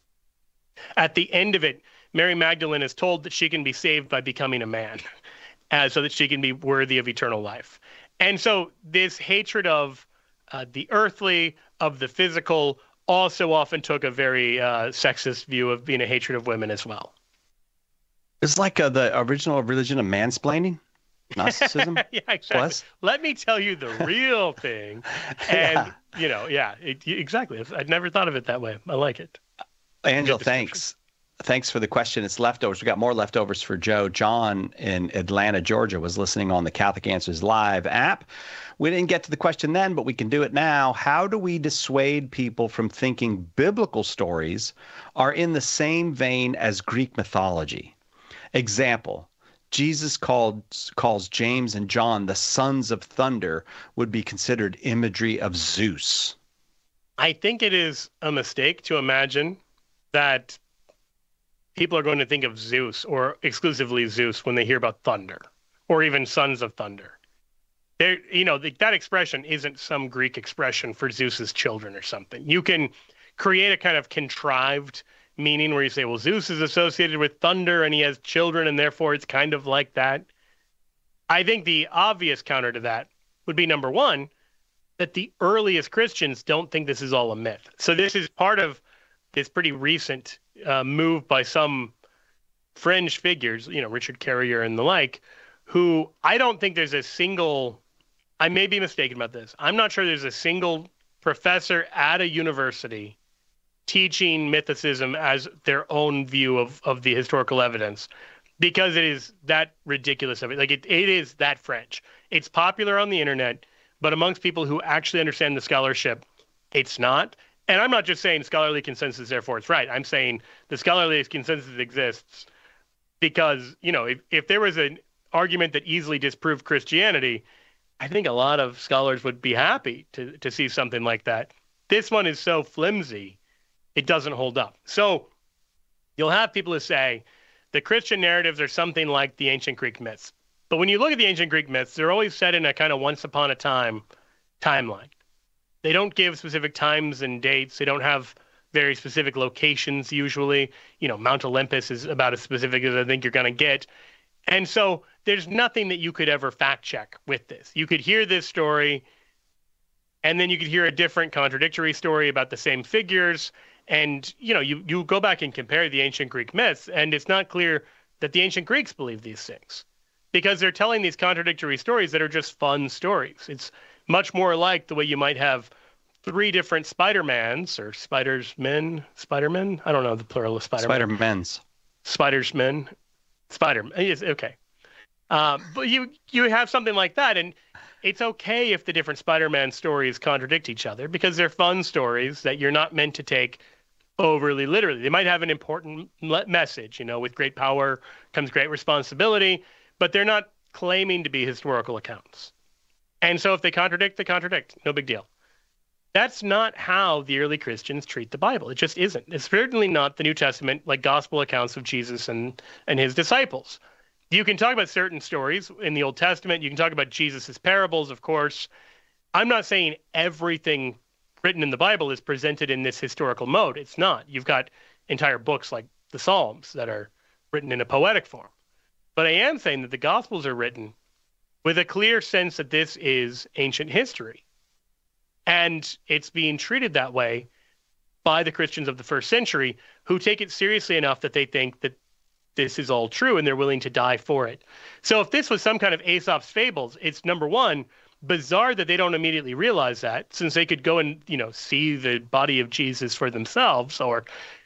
At the end of it, Mary Magdalene is told that she can be saved by becoming a man, uh, so that she can be worthy of eternal life. And so this hatred of uh, the earthly, of the physical, also often took a very uh, sexist view of being a hatred of women as well. It's like uh, the original religion of mansplaining. Gnosticism? Yeah, exactly. Plus? Let me tell you the real thing. And, yeah. you know, yeah, it, exactly. I'd never thought of it that way. I like it. Angel, thanks. Thanks for the question. It's leftovers. We got more leftovers for Joe. John in Atlanta, Georgia, was listening on the Catholic Answers Live app. We didn't get to the question then, but we can do it now. How do we dissuade people from thinking biblical stories are in the same vein as Greek mythology? Example, Jesus called, calls James and John the sons of thunder would be considered imagery of Zeus. I think it is a mistake to imagine that people are going to think of Zeus or exclusively Zeus when they hear about thunder or even sons of thunder. There, you know, the, that expression isn't some Greek expression for Zeus's children or something. You can create a kind of contrived meaning where you say, well, Zeus is associated with thunder and he has children and therefore it's kind of like that. I think the obvious counter to that would be, number one, that the earliest Christians don't think this is all a myth. So this is part of this pretty recent uh, move by some fringe figures, you know, Richard Carrier and the like, who I don't think there's a single, I may be mistaken about this, I'm not sure there's a single professor at a university teaching mythicism as their own view of, of the historical evidence, because it is that ridiculous of it. Like it, it is that French. It's popular on the internet, but amongst people who actually understand the scholarship, it's not. And I'm not just saying scholarly consensus, therefore it's right. I'm saying the scholarly consensus exists because, you know, if, if there was an argument that easily disproved Christianity, I think a lot of scholars would be happy to, to see something like that. This one is so flimsy, it doesn't hold up. So you'll have people who say the Christian narratives are something like the ancient Greek myths. But when you look at the ancient Greek myths, they're always set in a kind of once upon a time timeline. They don't give specific times and dates. They don't have very specific locations usually. You know, Mount Olympus is about as specific as I think you're going to get. And so there's nothing that you could ever fact check with this. You could hear this story, and then you could hear a different contradictory story about the same figures. And, you know, you, you go back and compare the ancient Greek myths, and it's not clear that the ancient Greeks believed these things because they're telling these contradictory stories that are just fun stories. It's much more like the way you might have three different Spider-Mans or Spiders-men, Spider-Men? I don't know the plural of Spider-Man. Spider-Men's. Spiders-men. Spider, yes, okay. Um, but you you have something like that, and it's okay if the different Spider-Man stories contradict each other because they're fun stories that you're not meant to take overly literally. They might have an important message, you know, with great power comes great responsibility, but they're not claiming to be historical accounts. And so if they contradict, they contradict. No big deal. That's not how the early Christians treat the Bible. It just isn't. It's certainly not the New Testament, like gospel accounts of Jesus and, and his disciples. You can talk about certain stories in the Old Testament. You can talk about Jesus's parables, of course. I'm not saying everything written in the Bible is presented in this historical mode. It's not. You've got entire books like the Psalms that are written in a poetic form. But I am saying that the Gospels are written with a clear sense that this is ancient history. And it's being treated that way by the Christians of the first century who take it seriously enough that they think that this is all true and they're willing to die for it. So if this was some kind of Aesop's fables, it's, number one, bizarre that they don't immediately realize that, since they could go and, you know, see the body of Jesus for themselves or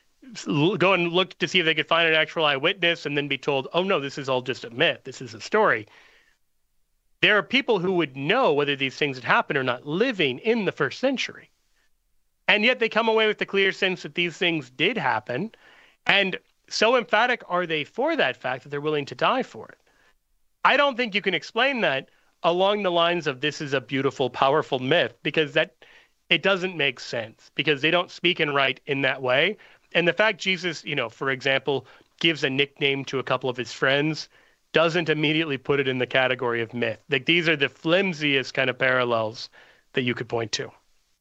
go and look to see if they could find an actual eyewitness and then be told, oh, no, this is all just a myth. This is a story. There are people who would know whether these things had happened or not living in the first century. And yet they come away with the clear sense that these things did happen. And so emphatic are they for that fact that they're willing to die for it. I don't think you can explain that along the lines of this is a beautiful, powerful myth, because that it doesn't make sense, because they don't speak and write in that way. And the fact Jesus, you know, for example, gives a nickname to a couple of his friends doesn't immediately put it in the category of myth. Like, these are the flimsiest kind of parallels that you could point to.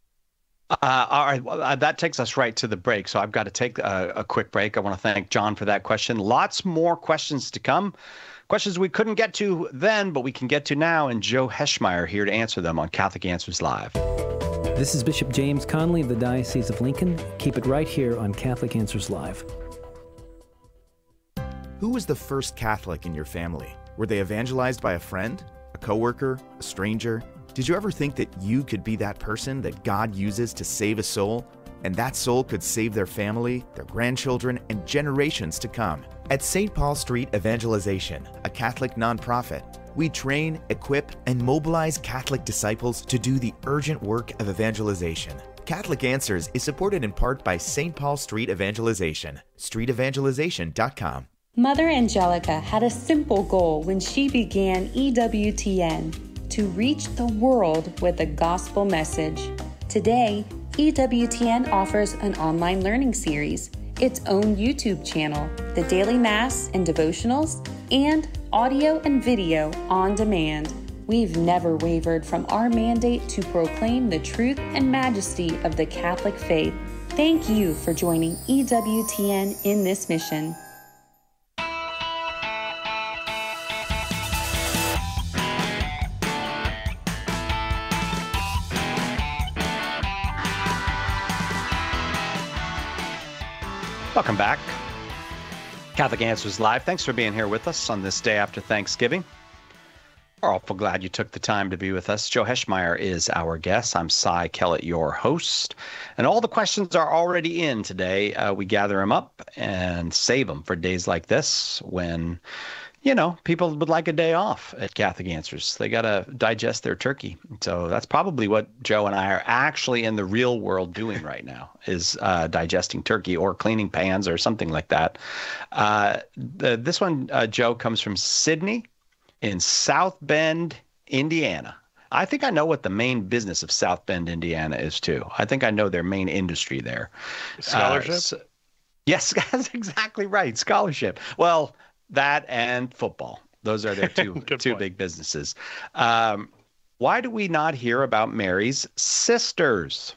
Uh, all right, well, uh, that takes us right to the break. So I've got to take a, a quick break. I want to thank John for that question. Lots more questions to come. Questions we couldn't get to then, but we can get to now. And Joe Heschmeyer here to answer them on Catholic Answers Live. This is Bishop James Conley of the Diocese of Lincoln. Keep it right here on Catholic Answers Live. Who was the first Catholic in your family? Were they evangelized by a friend, a coworker, a stranger? Did you ever think that you could be that person that God uses to save a soul? And that soul could save their family, their grandchildren, and generations to come. At Saint Paul Street Evangelization, a Catholic nonprofit, we train, equip, and mobilize Catholic disciples to do the urgent work of evangelization. Catholic Answers is supported in part by Saint Paul Street Evangelization, street evangelization dot com. Mother Angelica had a simple goal when she began E W T N, to reach the world with a gospel message. Today, E W T N offers an online learning series, its own YouTube channel, the daily Mass and devotionals, and audio and video on demand. We've never wavered from our mandate to proclaim the truth and majesty of the Catholic faith. Thank you for joining E W T N in this mission. Welcome back. Catholic Answers Live. Thanks for being here with us on this day after Thanksgiving. We're awful glad you took the time to be with us. Joe Heschmeyer is our guest. I'm Cy Kellett, your host. And all the questions are already in today. Uh, we gather them up and save them for days like this when, you know, people would like a day off at Catholic Answers. They got to digest their turkey. So that's probably what Joe and I are actually in the real world doing right now, is uh, digesting turkey or cleaning pans or something like that. Uh, the, this one, uh, Joe, comes from Sydney in South Bend, Indiana. I think I know what the main business of South Bend, Indiana is, too. I think I know their main industry there. Scholarship? Uh, so, yes, that's exactly right. Scholarship. Well, that and football. Those are their two two point. big businesses. Um, why do we not hear about Mary's sisters?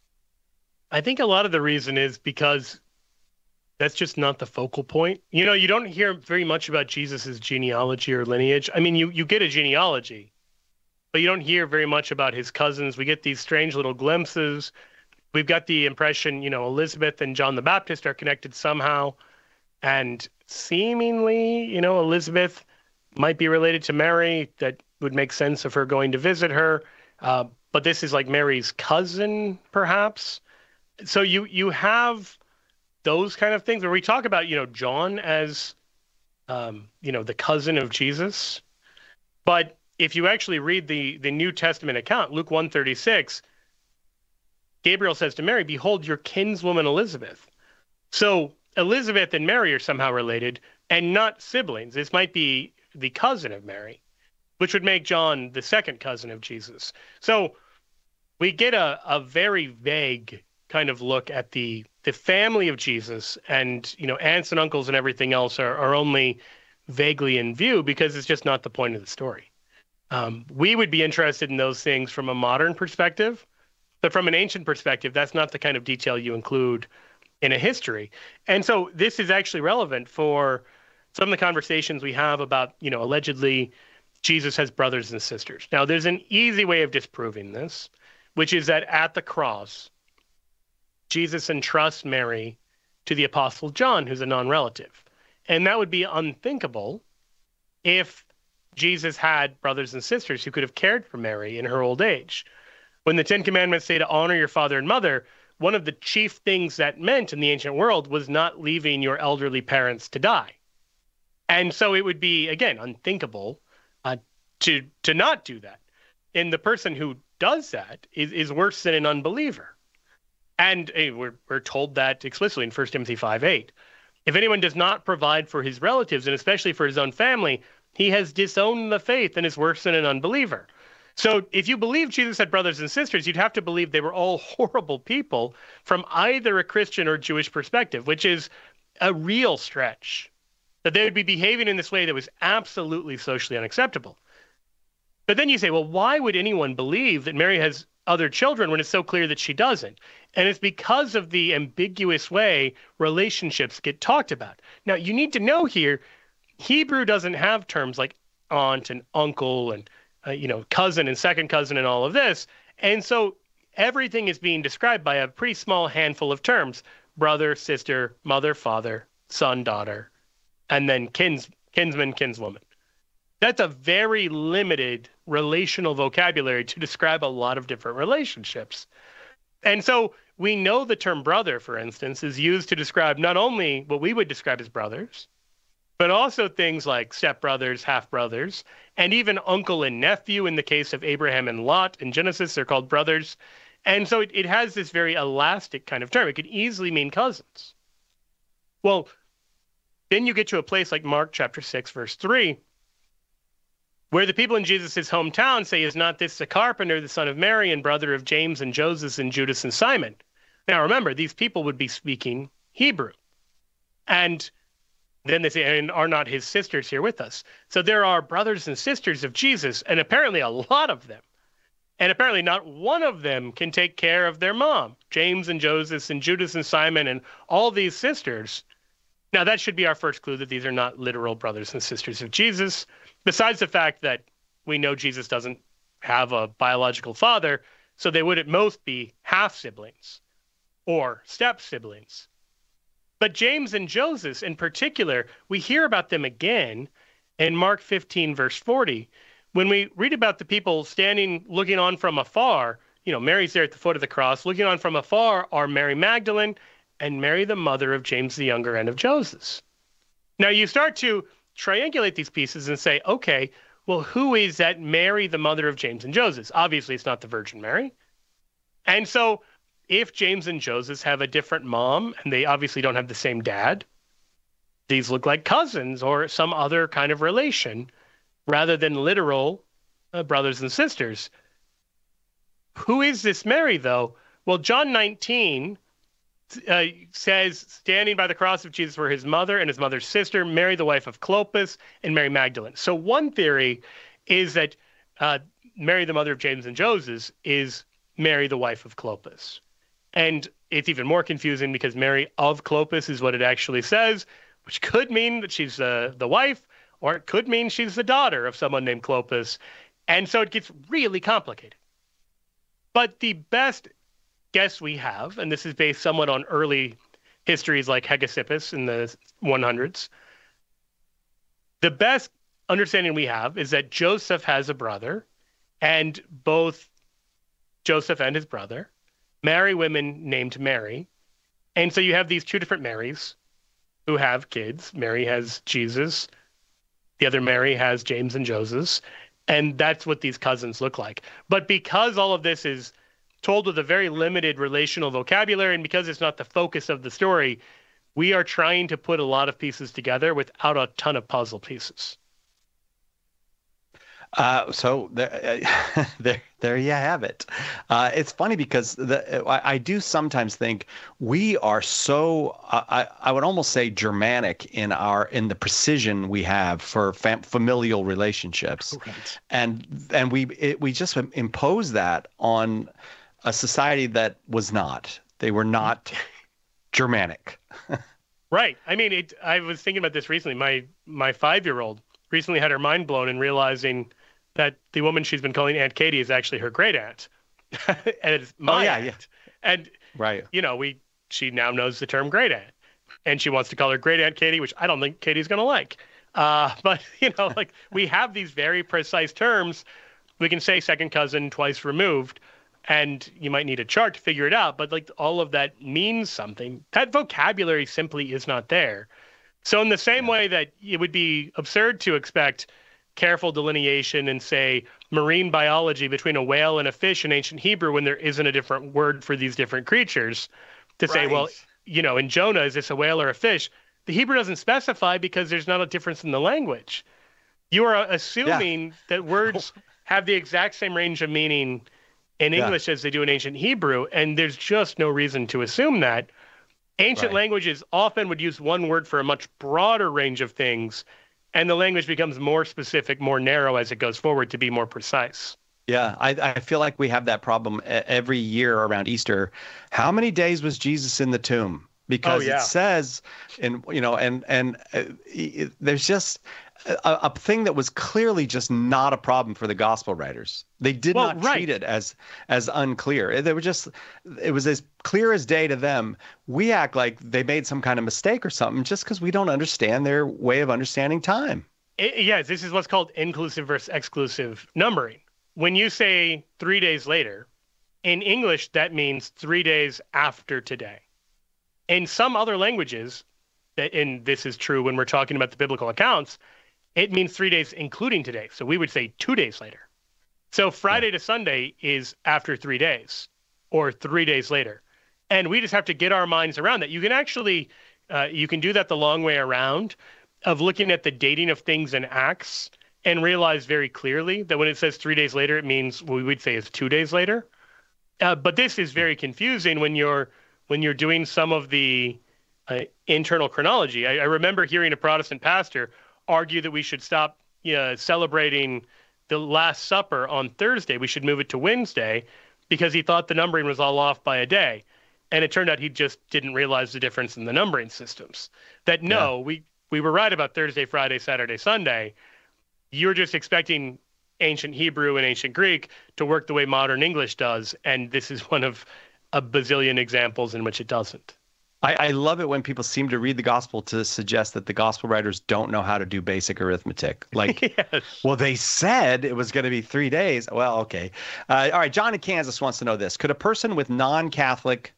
I think a lot of the reason is because that's just not the focal point. You know, you don't hear very much about Jesus's genealogy or lineage. I mean, you, you get a genealogy, but you don't hear very much about his cousins. We get these strange little glimpses. We've got the impression, you know, Elizabeth and John the Baptist are connected somehow. And seemingly, you know, Elizabeth might be related to Mary. That would make sense of her going to visit her. Uh, but this is like Mary's cousin, perhaps. So you you have those kind of things where we talk about, you know, John as, um, you know, the cousin of Jesus. But if you actually read the, the New Testament account, Luke one thirty-six, Gabriel says to Mary, "Behold, your kinswoman Elizabeth." So Elizabeth and Mary are somehow related and not siblings. This might be the cousin of Mary, which would make John the second cousin of Jesus. So we get a, a very vague kind of look at the the family of Jesus, and, you know, aunts and uncles and everything else are, are only vaguely in view because it's just not the point of the story. Um, we would be interested in those things from a modern perspective, but from an ancient perspective, that's not the kind of detail you include in a history. And so this is actually relevant for some of the conversations we have about, you know, allegedly Jesus has brothers and sisters. Now, there's an easy way of disproving this, which is that at the cross, Jesus entrusts Mary to the Apostle John, who's a non-relative. And that would be unthinkable if Jesus had brothers and sisters who could have cared for Mary in her old age. When the Ten Commandments say to honor your father and mother, one of the chief things that meant in the ancient world was not leaving your elderly parents to die. And so it would be, again, unthinkable uh, to to not do that. And the person who does that is, is worse than an unbeliever. And hey, we're we're told that explicitly in First Timothy five eight. If anyone does not provide for his relatives, and especially for his own family, he has disowned the faith and is worse than an unbeliever. So if you believe Jesus had brothers and sisters, you'd have to believe they were all horrible people from either a Christian or Jewish perspective, which is a real stretch. That they would be behaving in this way that was absolutely socially unacceptable. But then you say, well, why would anyone believe that Mary has other children when it's so clear that she doesn't? And it's because of the ambiguous way relationships get talked about. Now, you need to know here, Hebrew doesn't have terms like aunt and uncle and, uh, you know, cousin and second cousin and all of this. And so everything is being described by a pretty small handful of terms: brother, sister, mother, father, son, daughter, and then kins, kinsman, kinswoman. That's a very limited relational vocabulary to describe a lot of different relationships. And so we know the term brother, for instance, is used to describe not only what we would describe as brothers, but also things like stepbrothers, half-brothers, and even uncle and nephew in the case of Abraham and Lot in Genesis, they're called brothers. And so it, it has this very elastic kind of term. It could easily mean cousins. Well, then you get to a place like Mark chapter six, verse three, where the people in Jesus' hometown say, is not this the carpenter, the son of Mary, and brother of James and Joseph and Judas and Simon? Now remember, these people would be speaking Hebrew. And then they say, and are not his sisters here with us? So there are brothers and sisters of Jesus, and apparently a lot of them. And apparently not one of them can take care of their mom, James and Joseph and Judas and Simon and all these sisters. Now that should be our first clue that these are not literal brothers and sisters of Jesus, besides the fact that we know Jesus doesn't have a biological father, so they would at most be half-siblings or step-siblings. But James and Joseph in particular, we hear about them again in Mark fifteen, verse forty. When we read about the people standing, looking on from afar, you know, Mary's there at the foot of the cross, looking on from afar are Mary Magdalene and Mary, the mother of James the Younger and of Joseph. Now you start to triangulate these pieces and say, okay, well, who is that Mary, the mother of James and Joseph? Obviously, it's not the Virgin Mary. And so if James and Joseph have a different mom, and they obviously don't have the same dad, these look like cousins or some other kind of relation, rather than literal uh, brothers and sisters. Who is this Mary, though? Well, John nineteen uh, says, standing by the cross of Jesus were his mother and his mother's sister, Mary, the wife of Clopas, and Mary Magdalene. So one theory is that uh, Mary, the mother of James and Joseph, is Mary, the wife of Clopas. And it's even more confusing because Mary of Clopas is what it actually says, which could mean that she's uh, the wife, or it could mean she's the daughter of someone named Clopas. And so it gets really complicated. But the best guess we have, and this is based somewhat on early histories like Hegesippus in the hundreds, the best understanding we have is that Joseph has a brother, and both Joseph and his brother marry women named Mary. And so you have these two different Marys who have kids. Mary has Jesus. The other Mary has James and Joseph. And that's what these cousins look like. But because all of this is told with a very limited relational vocabulary, and because it's not the focus of the story, we are trying to put a lot of pieces together without a ton of puzzle pieces. Uh, so there, uh, there, there you have it. Uh, it's funny because the, I, I do sometimes think we are so, uh, I, I would almost say Germanic in our, in the precision we have for fam- familial relationships. Right. And, and we, it, we just impose that on a society that was not, they were not Germanic. Right. I mean, it, I was thinking about this recently. My, my five-year-old recently had her mind blown in realizing that the woman she's been calling Aunt Katie is actually her great aunt. And it's my oh, yeah, aunt. Yeah. And, right. you know, we she now knows the term great aunt. And she wants to call her great aunt Katie, which I don't think Katie's going to like. Uh, but, you know, like we have these very precise terms. We can say second cousin twice removed, and you might need a chart to figure it out. But like all of that means something. That vocabulary simply is not there. So in the same yeah. way that it would be absurd to expect careful delineation and say marine biology between a whale and a fish in ancient Hebrew when there isn't a different word for these different creatures, to right. say, well, you know, in Jonah, is this a whale or a fish? The Hebrew doesn't specify because there's not a difference in the language. You are assuming yeah. that words have the exact same range of meaning in English yeah. as they do in ancient Hebrew, and there's just no reason to assume that. Ancient right. languages often would use one word for a much broader range of things, and the language becomes more specific, more narrow as it goes forward to be more precise. Yeah, I, I feel like we have that problem every year around Easter. How many days was Jesus in the tomb? Because oh, yeah. it says, in you know, and and uh, it, there's just a, a thing that was clearly just not a problem for the gospel writers. They did well, not right. treat it as as unclear. They were just, it was as clear as day to them. We act like they made some kind of mistake or something just because we don't understand their way of understanding time. It, yes, this is what's called inclusive versus exclusive numbering. When you say three days later, in English, that means three days after today. In some other languages, and this is true when we're talking about the biblical accounts, it means three days including today. So we would say two days later. So Friday yeah. to Sunday is after three days or three days later. And we just have to get our minds around that. You can actually, uh, you can do that the long way around of looking at the dating of things in Acts and realize very clearly that when it says three days later, it means what we would say is two days later. Uh, but this is very confusing when you're when you're doing some of the uh, internal chronology. I, I remember hearing a Protestant pastor argue that we should stop you know, celebrating the Last Supper on Thursday. We should move it to Wednesday because he thought the numbering was all off by a day. And it turned out he just didn't realize the difference in the numbering systems. That no, yeah. we, we were right about Thursday, Friday, Saturday, Sunday. You're just expecting ancient Hebrew and ancient Greek to work the way modern English does. And this is one of a bazillion examples in which it doesn't. I, I love it when people seem to read the gospel to suggest that the gospel writers don't know how to do basic arithmetic. Like, yes. well, they said it was going to be three days. Well, okay. Uh, all right. John in Kansas wants to know this. Could a person with non-Catholic,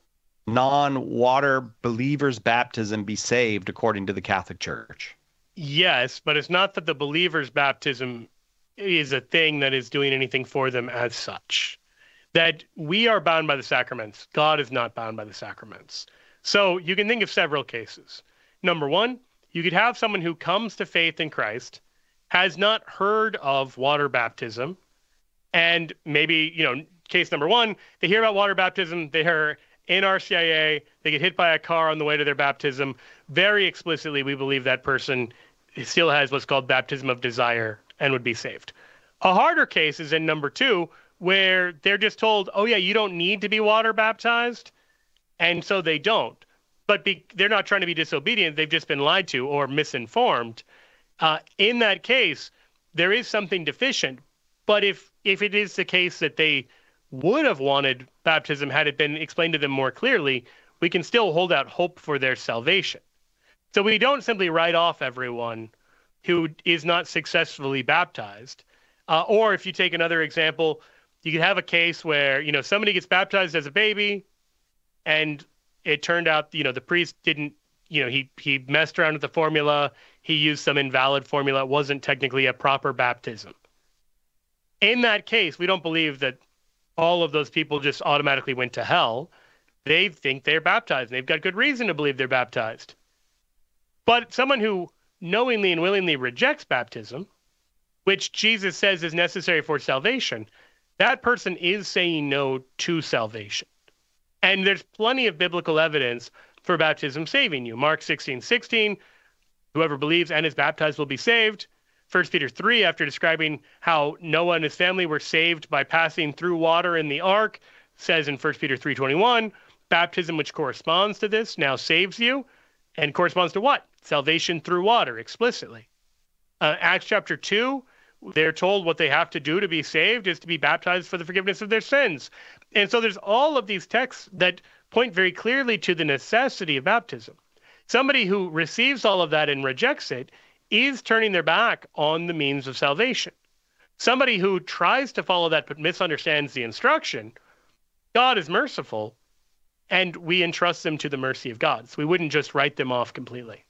non-water believers baptism be saved according to the Catholic Church? Yes, but it's not that the believer's baptism is a thing that is doing anything for them as such. That we are bound by the sacraments. God is not bound by the sacraments. So you can think of several cases. Number one, you could have someone who comes to faith in Christ, has not heard of water baptism, and maybe, you know, case number one, they hear about water baptism, they are in R C I A, they get hit by a car on the way to their baptism. Very explicitly, we believe that person still has what's called baptism of desire and would be saved. A harder case is in number two, where they're just told, oh yeah, you don't need to be water baptized. And so they don't. But be, they're not trying to be disobedient. They've just been lied to or misinformed. Uh, in that case, there is something deficient. But if if it is the case that they would have wanted baptism had it been explained to them more clearly, we can still hold out hope for their salvation. So we don't simply write off everyone who is not successfully baptized. Uh, or if you take another example, you could have a case where, you know, somebody gets baptized as a baby, and it turned out, you know, the priest didn't, you know, he he messed around with the formula. He used some invalid formula. It wasn't technically a proper baptism. In that case, we don't believe that all of those people just automatically went to hell. They think they're baptized, and they've got good reason to believe they're baptized. But someone who knowingly and willingly rejects baptism, which Jesus says is necessary for salvation, that person is saying no to salvation. And there's plenty of biblical evidence for baptism saving you. Mark sixteen sixteen, whoever believes and is baptized will be saved. First Peter three, after describing how Noah and his family were saved by passing through water in the ark, says in First Peter three twenty-one, baptism which corresponds to this now saves you. And corresponds to what? Salvation through water, explicitly. Uh, Acts chapter two, they're told what they have to do to be saved is to be baptized for the forgiveness of their sins. And so there's all of these texts that point very clearly to the necessity of baptism. Somebody who receives all of that and rejects it is turning their back on the means of salvation. Somebody who tries to follow that but misunderstands the instruction, God is merciful, and we entrust them to the mercy of God. So we wouldn't just write them off completely.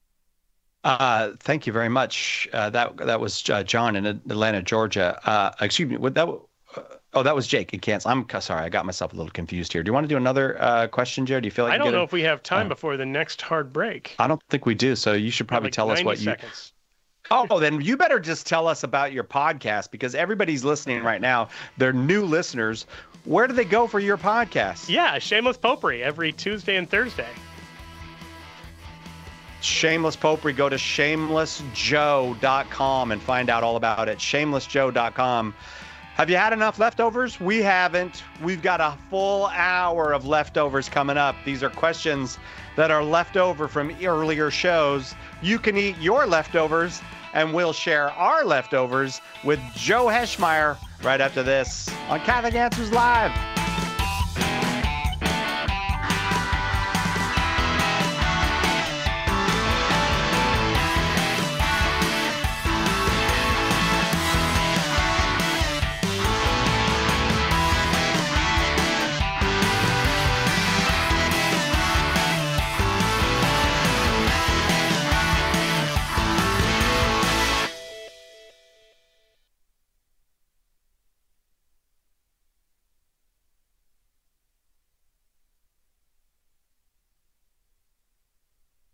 Uh, thank you very much. Uh, that that was uh, John in Atlanta, Georgia. Uh, excuse me. What that? Uh, oh, that was Jake in Kansas. I'm sorry. I got myself a little confused here. Do you want to do another uh, question, Joe? Do you feel like I you don't know a, if we have time uh, before the next hard break. I don't think we do. So you should probably like tell us what seconds. you. Oh, then you better just tell us about your podcast, because everybody's listening right now. They're new listeners. Where do they go for your podcast? Yeah, Shameless Popery every Tuesday and Thursday. Shameless Popery. Go to shameless joe dot com and find out all about it. shameless joe dot com. Have you had enough leftovers? We haven't. We've got a full hour of leftovers coming up. These are questions that are left over from earlier shows. You can eat your leftovers, and we'll share our leftovers with Joe Heschmeyer right after this on Catholic Answers Live.